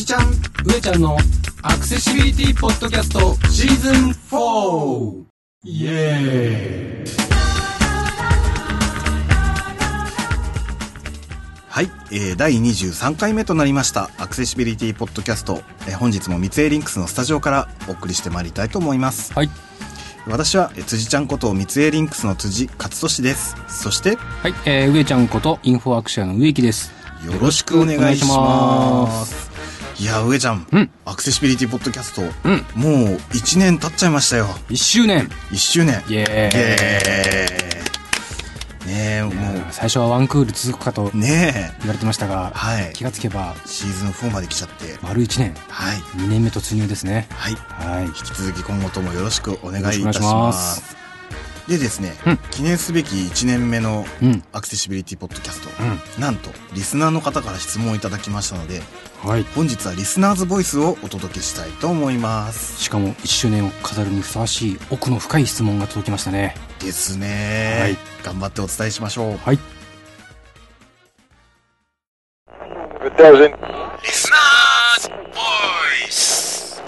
ちゃん、上ちゃんのアクセシビリティポッドキャストシーズン4。イエーイ。 はい、第23回目となりましたアクセシビリティポッドキャスト、本日も三井リンクスのスタジオからお送りしてまいりたいと思います。 はい、 私は辻ちゃんこと三井リンクスの辻勝利です。そしてはい、上ちゃんことインフォアクシアの植木です。 よろしくお願いします。いや上ちゃん、アクセシビリティポッドキャスト、もう1年経っちゃいましたよ。 1周年 1周年イエーイ。 ねえ、もう最初はワンクール続くかと言われてましたが、 はい、 気がつけばシーズン4まで来ちゃって丸1年、 はい、 2年目突入ですね。 はい、 はい、 引き続き今後ともよろしくお願いいたします。でですね、記念すべき1年目のアクセシビリティポッドキャスト、なんとリスナーの方から質問をいただきましたので、はい、本日はリスナーズボイスをお届けしたいと思います。 しかも1周年を飾るにふさわしい奥の深い質問が届きましたね。 ですね、はい、頑張ってお伝えしましょう。 はい、 リスナーズボイス。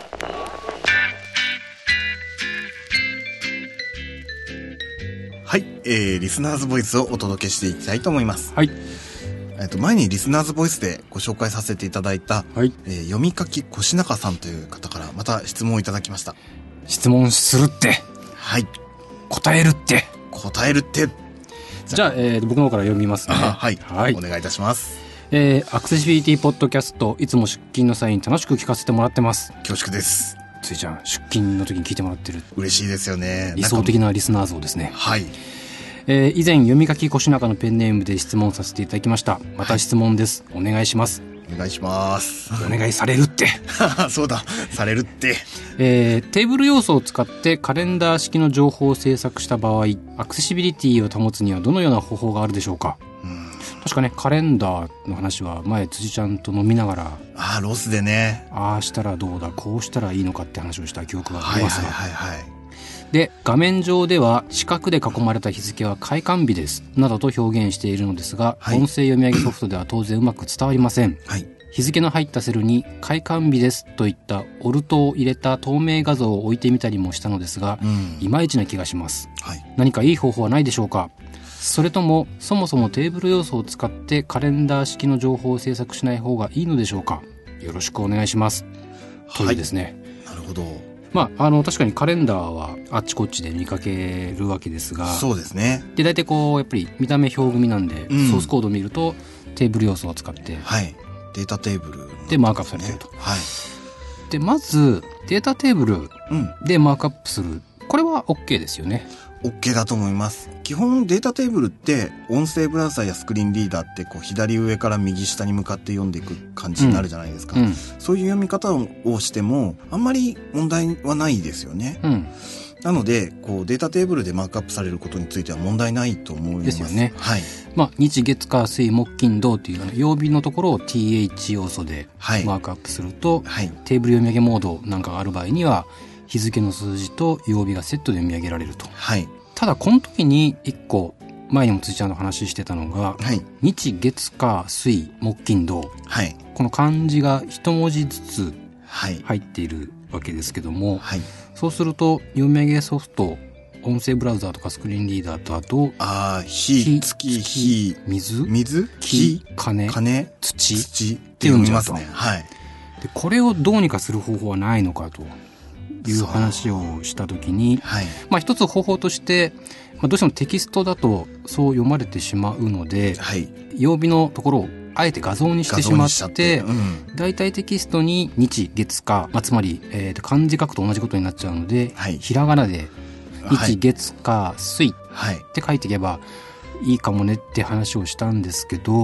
はい、リスナーズボイスをお届けしていきたいと思います。 はい、 前にリスナーズボイスでご紹介させていただいた、 はい、 読み書き越中さんという方からまた質問をいただきました。 質問するって、はい、答えるって、じゃあ、僕の方から読みますね。 はい、はい、お願いいたします。 アクセシビリティポッドキャスト、いつも出勤の際に楽しく聞かせてもらってます。 恐縮です。 ついちゃん、出勤の時に聞いてもらってる。 嬉しいですよね。 理想的なリスナー像ですね。 はい。 以前読み書き越中のペンネームで質問させていただきました。また質問です、お願いします。 お願いします。 お願いされるってそうだ、されるって。 テーブル要素を使ってカレンダー式の情報を制作した場合、アクセシビリティを保つにはどのような方法があるでしょうか。確かね、カレンダーの話は前辻ちゃんと飲みながら、 ロスでね、 ああしたらどうだ、こうしたらいいのかって話をした記憶がありますが、で、画面上では四角で囲まれた日付は開館日ですなどと表現しているのですが、音声読み上げソフトでは当然うまく伝わりません。日付の入ったセルに開館日ですといったオルトを入れた透明画像を置いてみたりもしたのですが、いまいちな気がします。何かいい方法はないでしょうか。それともそもそもテーブル要素を使ってカレンダー式の情報を制作しない方がいいのでしょうか。よろしくお願いします、というですね。 なるほど。 確かにカレンダーはあっちこっちで見かけるわけですが、 そうですね。 で、大体こうやっぱり見た目表組なんで、ソースコードを見るとテーブル要素を使って、 データテーブルでマークアップされていると。で、まずデータテーブルでマークアップする、これは OK ですよね。 OK だと思います。基本データテーブルって音声ブラウザやスクリーンリーダーってこう左上から右下に向かって読んでいく感じになるじゃないですか。そういう読み方をしてもあんまり問題はないですよね。なのでこうデータテーブルでマークアップされることについては問題ないと思います。 ですよね。 はい。 日月火水木金土っていう曜日のところを TH 要素でマークアップすると、テーブル読み上げモードなんかがある場合には日付の数字と曜日がセットで読み上げられると。ただこの時に一個前にも辻ちゃんの話してたのが、日月火水木金土、この漢字が一文字ずつ入っているわけですけども、そうすると読み上げソフト、音声ブラウザーとかスクリーンリーダーと、あと火、月、火、水、 木、金、土って読みますね。で、これをどうにかする方法はないのかという話をしたときに、一つ方法として、どうしてもテキストだとそう読まれてしまうので、曜日のところをあえて画像にしてしまって、大体テキストに日月火、つまり、漢字書くと同じことになっちゃうので、ひらがなで日月火水って書いていけばいいかもねって話をしたんですけど、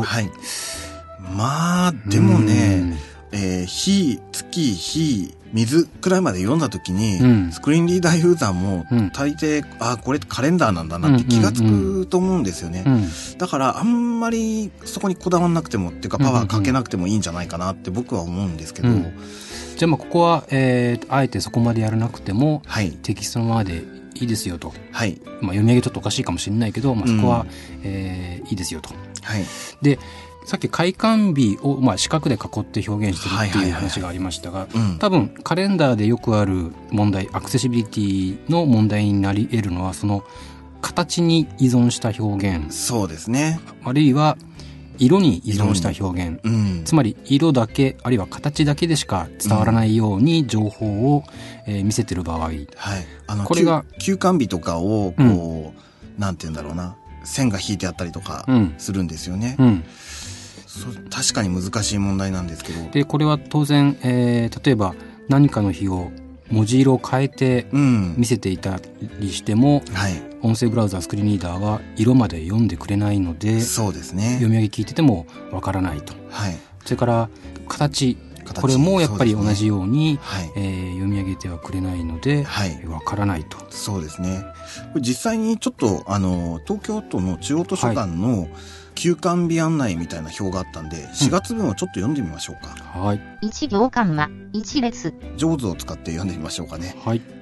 でもね、火、月、火、水くらいまで読んだ時に、スクリーンリーダーユーザーも大抵、これカレンダーなんだなって気がつくと思うんですよね。だからあんまりそこにこだわんなくてもっていうか、パワーかけなくてもいいんじゃないかなって僕は思うんですけど、 じゃあここは、あえてそこまでやらなくても、テキストのままでいいですよと、読み上げちょっとおかしいかもしれないけど、そこは、いいですよと。でさっき開館日を、四角で囲って表現してるっていう話がありましたが、多分カレンダーでよくある問題、アクセシビリティの問題になり得るのはその形に依存した表現。 そうですね。 あるいは色に依存した表現、つまり色だけあるいは形だけでしか伝わらないように情報を、見せてる場合、これが休館日とかをこう、なんて言うんだろうな、線が引いてあったりとかするんですよね。確かに難しい問題なんですけど。 でこれは当然、例えば何かの日を文字色を変えて見せていたりしても、音声ブラウザスクリーンリーダーは色まで読んでくれないので、 そうですね、 読み上げ聞いててもわからないと、それから形これもやっぱり同じように、読み上げてはくれないのでわからないと。 そうですね。実際にちょっと東京都の中央図書館の休館日案内みたいな表があったんで、4月分をちょっと読んでみましょうか。 1行間は1列。 上手を使って読んでみましょうかね。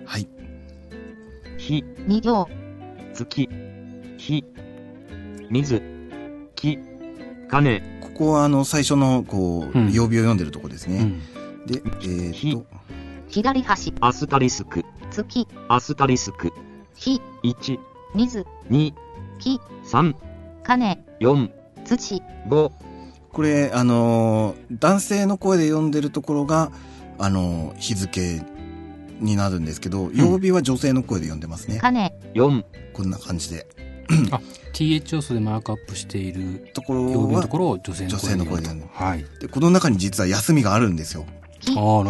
日 2行。 月日水木金。 ここは最初のこう、曜日を読んでるとこですね。で、 左端アスタリスク月アスタリスク日 1 水 2 木 3 金 4 土 5。 これ男性の声で読んでるところが日付になるんですけど、曜日は女性の声で読んでますね。 金 4。 こんな感じで TH 要素でマークアップしているところは曜日のところを女性の声で読んででこの中に実は休みがあるんですよ。 なるほど。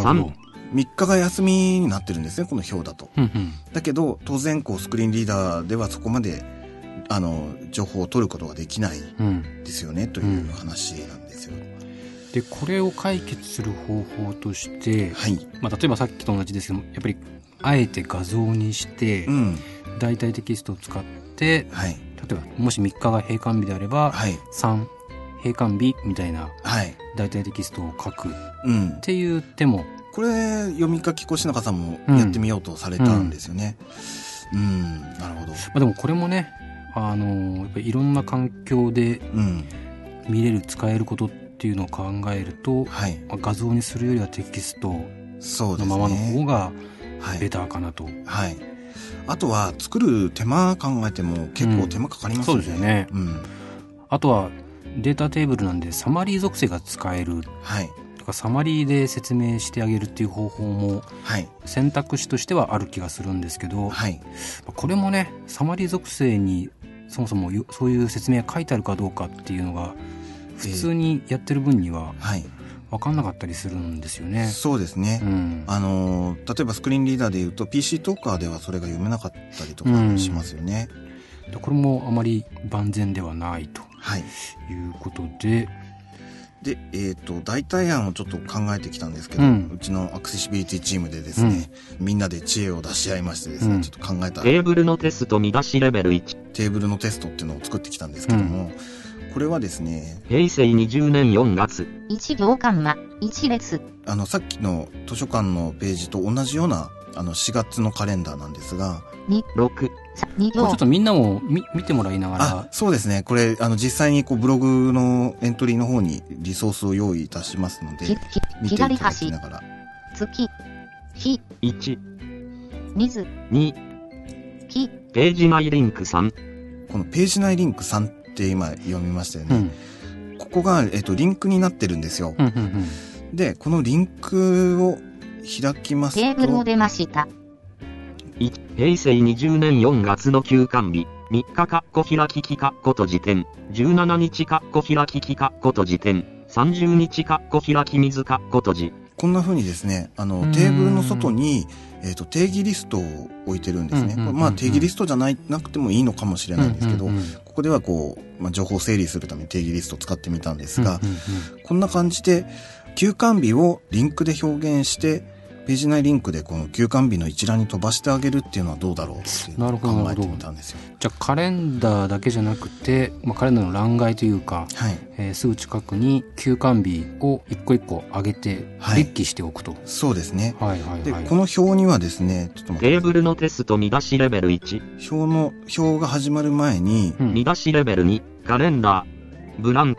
3日が休みになってるんですね、この表だと。だけど当然こうスクリーンリーダーではそこまで情報を取ることができないですよね、という話なんですよ。 でこれを解決する方法として、例えばさっきと同じですけども、やっぱりあえて画像にして、代替テキストを使って、例えばもし3日が閉館日であれば、3閉館日みたいな代替テキストを書くっていう手も、 これ読み書き越中さんもやってみようとされたんですよね。なるほど。 でもこれもね、やっぱりいろんな環境で見れる、使えることっていうのを考えると、画像にするよりはテキストのままの方がベターかなと。 あとは作る手間考えても結構手間かかりますよね。 そうですよね。あとはデータテーブルなんでサマリー属性が使える、とかサマリーで説明してあげるっていう方法も選択肢としてはある気がするんですけど、これもね、サマリー属性にそもそもそういう説明が書いてあるかどうかっていうのが普通にやってる分には分かんなかったりするんですよね。 そうですね。例えばスクリーンリーダーでいうと PC トーカーではそれが読めなかったりとかしますよね。 これもあまり万全ではないということで、 代替案をちょっと考えてきたんですけど、うちのアクセシビリティチームでですね、みんなで知恵を出し合いましてですね、ちょっと考えたテーブルのテスト見出しレベル1。 テーブルのテストっていうのを作ってきたんですけども、これはですね、 平成20年4月。 1行間は1列。 さっきの図書館のページと同じような4月のカレンダーなんですが、 2、 6、 2行。 ちょっとみんなも見てもらいながら。 そうですね。これ実際にこうブログのエントリーの方にリソースを用意いたしますので、見ていただきながら。 月、日、 1、 水、 2、 木。 ページ内リンク3。 このページ内リンク3って今読みましたよね。ここがリンクになってるんですよ。で、このリンクを開きますと、 テーブルも出ました。 1、平成20年4月の休館日。3日開き期閉じ点。17日開き期閉じ点。30日開き水閉じ。 こんな風にですね、テーブルの外に、定義リストを置いてるんですね。定義リストじゃなくてもいいのかもしれないんですけど、ここではこう、情報を整理するために定義リストを使ってみたんですが、こんな感じで、休館日をリンクで表現して、ページ内リンクでこの休館日の一覧に飛ばしてあげるっていうのはどうだろうっていうのを考えてみたんですよ。 じゃあカレンダーだけじゃなくて、カレンダーの欄外というか、すぐ近くに休館日を一個一個上げて列記しておくと。 そうですね。で、この表にはですね、ちょっと待って。 テーブルのテスト見出しレベル1。 表が始まる前に、 見出しレベル2、カレンダー、ブランク、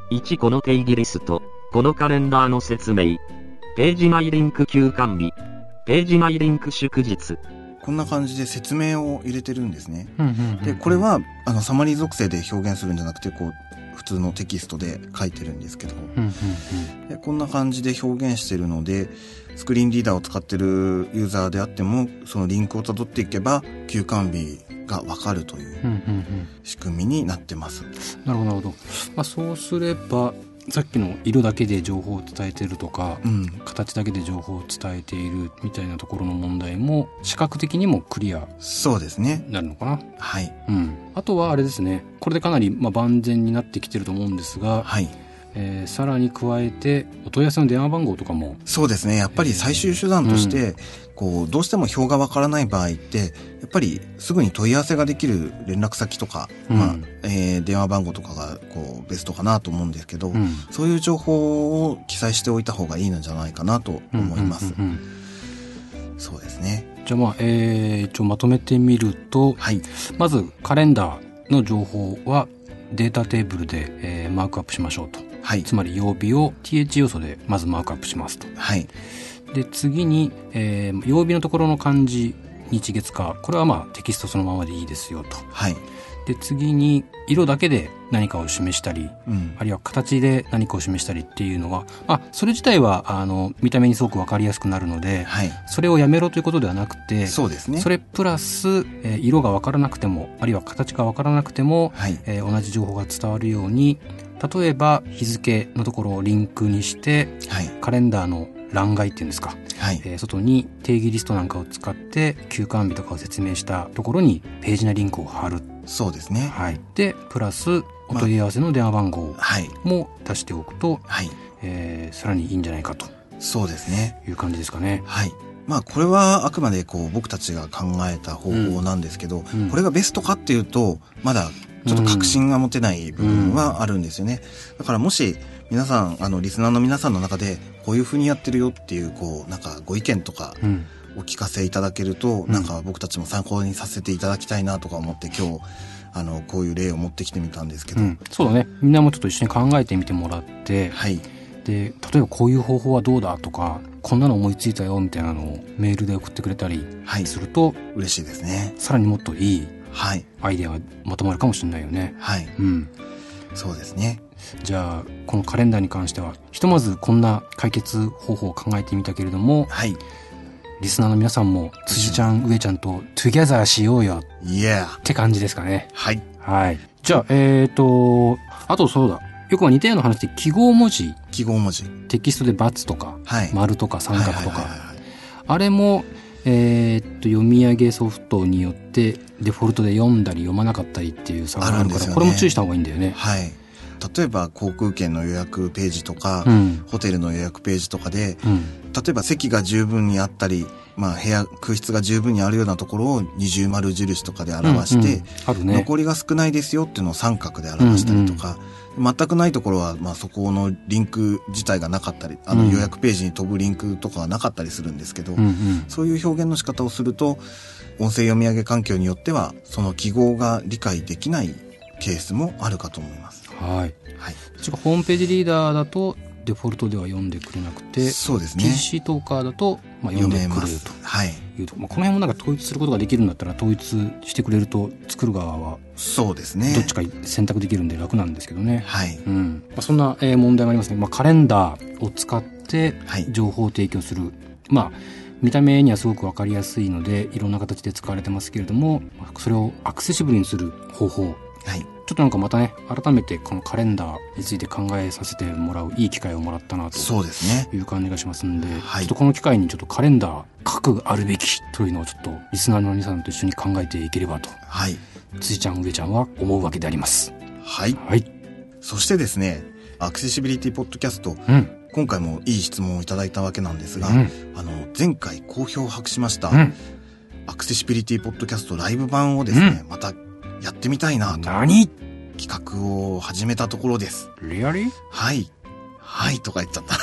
1この定義リスト。このカレンダーの説明。ページ内リンク休館日。ページ内リンク祝日。 こんな感じで説明を入れてるんですね。で、これは、サマリー属性で表現するんじゃなくて、こう、普通のテキストで書いてるんですけど、でこんな感じで表現してるので、スクリーンリーダーを使ってるユーザーであっても、そのリンクを辿っていけば、休館日がわかるという仕組みになってます。 なるほど、なるほど。そうすれば、さっきの色だけで情報を伝えてるとか、形だけで情報を伝えているみたいなところの問題も視覚的にもクリアそうですねなるのかな。 はい、 あとはあれですね、これでかなり万全になってきてると思うんですが、 はい、 さらに加えてお問い合わせの電話番号とかもそうですね、やっぱり最終手段として、こうどうしても表がわからない場合ってやっぱりすぐに問い合わせができる連絡先とか、電話番号とかがこうベストかなと思うんですけど、そういう情報を記載しておいた方がいいのじゃないかなと思います。そうですね。 じゃあ一応まとめてみると、はい、まずカレンダーの情報はデータテーブルで、マークアップしましょうと、はい、つまり曜日を TH 要素でまずマークアップしますと、はい、で次に、曜日のところの漢字日月火、これはテキストそのままでいいですよと、はい、で次に色だけで何かを示したり、あるいは形で何かを示したりっていうのは、それ自体は見た目にすごく分かりやすくなるので、はい、それをやめろということではなくて、そうですね、それプラス、色が分からなくてもあるいは形が分からなくても、はい、同じ情報が伝わるように、例えば日付のところをリンクにして、はい、カレンダーの欄外っていうんですか、はい、外に定義リストなんかを使って休館日とかを説明したところにページ内リンクを貼る。そうですね、はい、でプラスお問い合わせの電話番号も出しておくと、はい、さらにいいんじゃないかと、そうですね、いう感じですかね。はい、これはあくまで僕たちが考えた方法なんですけど、これがベストかっていうとまだちょっと確信が持てない部分はあるんですよね。だからもし皆さんリスナーの皆さんの中でこういう風にやってるよっていうなんかご意見とかお聞かせいただけると、なんか僕たちも参考にさせていただきたいなとか思って今日こういう例を持ってきてみたんですけど、そうだね、みんなもちょっと一緒に考えてみてもらって、はい、で例えばこういう方法はどうだとか、こんなの思いついたよみたいなのをメールで送ってくれたりすると、嬉しいですね。さらにもっといいアイデアがまとまるかもしれないよね。はい、そうですね。じゃあこのカレンダーに関してはひとまずこんな解決方法を考えてみたけれども、はい、リスナーの皆さんも辻ちゃん、上ちゃんとトゥギャザーしようよって感じですかね。はい、はい、じゃああとそうだ、よく似たような話で記号文字テキストで×とか、はい、丸とか三角とか、あれも読み上げソフトによってデフォルトで読んだり読まなかったりっていう差があるから、これも注意した方がいいんだよね。はい、例えば航空券の予約ページとか、ホテルの予約ページとかで、例えば席が十分にあったり、部屋空室が十分にあるようなところを二重丸印とかで表して、残りが少ないですよっていうのを三角で表したりとか、全くないところはそこのリンク自体がなかったり、予約ページに飛ぶリンクとかはなかったりするんですけど、そういう表現の仕方をすると音声読み上げ環境によってはその記号が理解できないケースもあるかと思います。はい、はい、ホームページリーダーだとデフォルトでは読んでくれなくて、そうですね、PC トーカーだと読んでくれるというと、この辺もなんか統一することができるんだったら統一してくれると作る側はそうですね、どっちか選択できるんで楽なんですけどね。はい、そんな問題もありますね。カレンダーを使って情報を提供する、見た目にはすごく分かりやすいのでいろんな形で使われてますけれども、それをアクセシブルにする方法、はい、ちょっとなんかまたね、改めてこのカレンダーについて考えさせてもらういい機会をもらったなという感じがしますんで、はい、ちょっとこの機会にちょっとカレンダー核あるべきというのをちょっとリスナーの皆さんと一緒に考えていければと、はい、辻ちゃん上ちゃんは思うわけであります。はい、はい、そしてですね、アクセシビリティポッドキャスト、今回もいい質問をいただいたわけなんですが、前回好評を博しました、アクセシビリティポッドキャストライブ版をですね、またやってみたいなと企画を始めたところです。リアリー？はいはいとか言っちゃった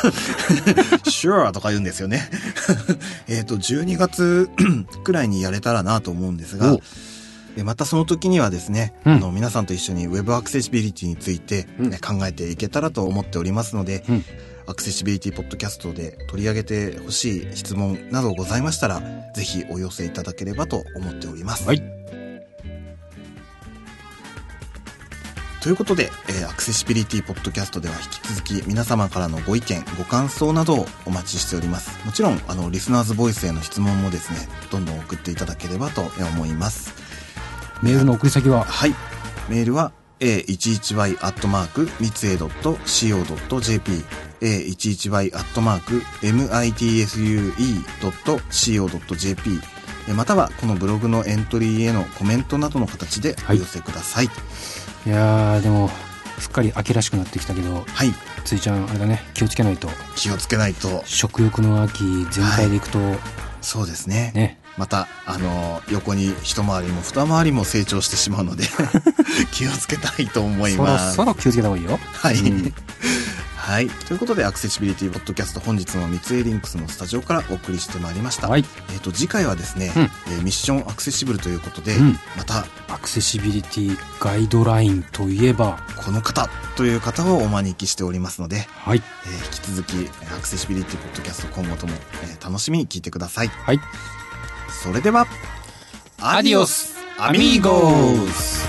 Sure とか言うんですよね12月くらいにやれたらなと思うんですが、 またその時にはですね、皆さんと一緒に Web アクセシビリティについて、考えていけたらと思っておりますので、アクセシビリティポッドキャストで取り上げてほしい質問などございましたら、ぜひお寄せいただければと思っております。 はい。 ということで、アクセシビリティポッドキャストでは引き続き皆様からのご意見、ご感想などをお待ちしております。もちろん、リスナーズボイスへの質問もですね、どんどん送っていただければと思います。 メールの送り先は？ はい。メールは、a11y@mitsue.co.jp a11y@mitsue.co.jp またはこのブログのエントリーへのコメントなどの形でお寄せください。 いやー、でもすっかり秋らしくなってきたけど、 はい、 ついちゃんあれだね、気をつけないと。食欲の秋全体でいくと、はい、 そうですね。また横に一回りも二回りも成長してしまうので気をつけたいと思います。 そろ気をつけた方がいいよ。 はい、はい。ということで、アクセシビリティポッドキャスト、本日も三井リンクスのスタジオからお送りしてまいりました。 はい。 次回はですね、ミッションアクセシブルということで、また、 アクセシビリティガイドラインといえば、 この方という方をお招きしておりますので、 はい。 引き続き、アクセシビリティポッドキャスト、今後とも、楽しみに聞いてください。 はい。 それでは、 アディオス、アミーゴース。